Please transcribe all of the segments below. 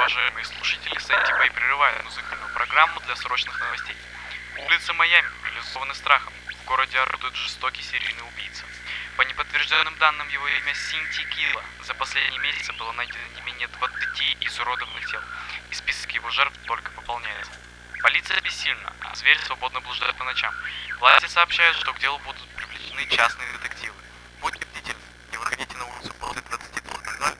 уважаемые слушатели, Сантипэй прерывает музыкальную программу для срочных новостей. Улицы Майами парализованы страхом. В городе орудует жестокий серийный убийца. По неподтвержденным данным, его имя Синти Кила. За последние месяцы было найдено не менее 20 изуродованных тел, и список его жертв только пополняется. Полиция бессильна, а зверь свободно блуждает по ночам. Власти сообщают, что к делу будут привлечены частные детективы. Будьте бдительны, не выходите на улицу после 22:00.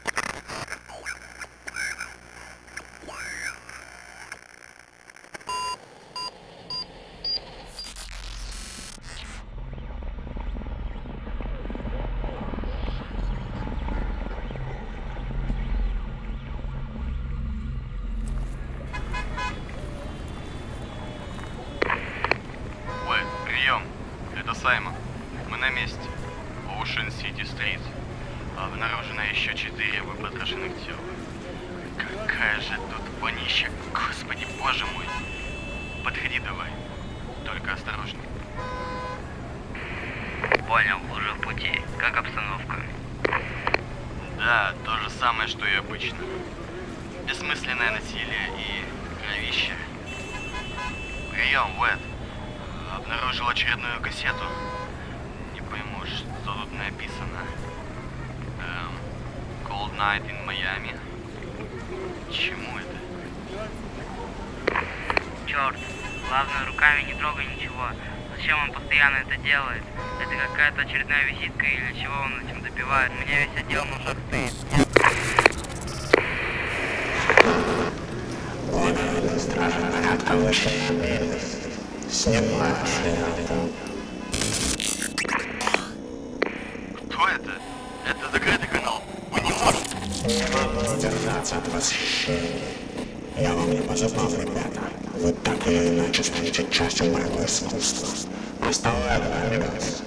Прием, это Саймон. Мы на месте. Ocean City Street. Обнаружено еще 4 выпотрошенных тел. Какая же тут вонища, господи, боже мой. Подходи давай, только осторожней. Понял, уже в пути. Как обстановка? Да, то же самое, что и обычно. Бессмысленное насилие и кровище. Прием, Уэд. Обнаружил очередную кассету. Не пойму, что тут написано. Cold Night in Miami. Чему это? Черт, главное, руками не трогай ничего. Зачем он постоянно это делает? Это какая-то очередная визитка или чего он этим добивает? У меня весь отдел на ушах стоит. Стражи порядка вышли на берег. Снимаю шлем. Кто это? Это закрытый канал. Вы не можете. Не держаться от восхищения. Я вам не позабыл, ребята. Вы так или иначе станете частью моего искусства. Оставляю, амигос.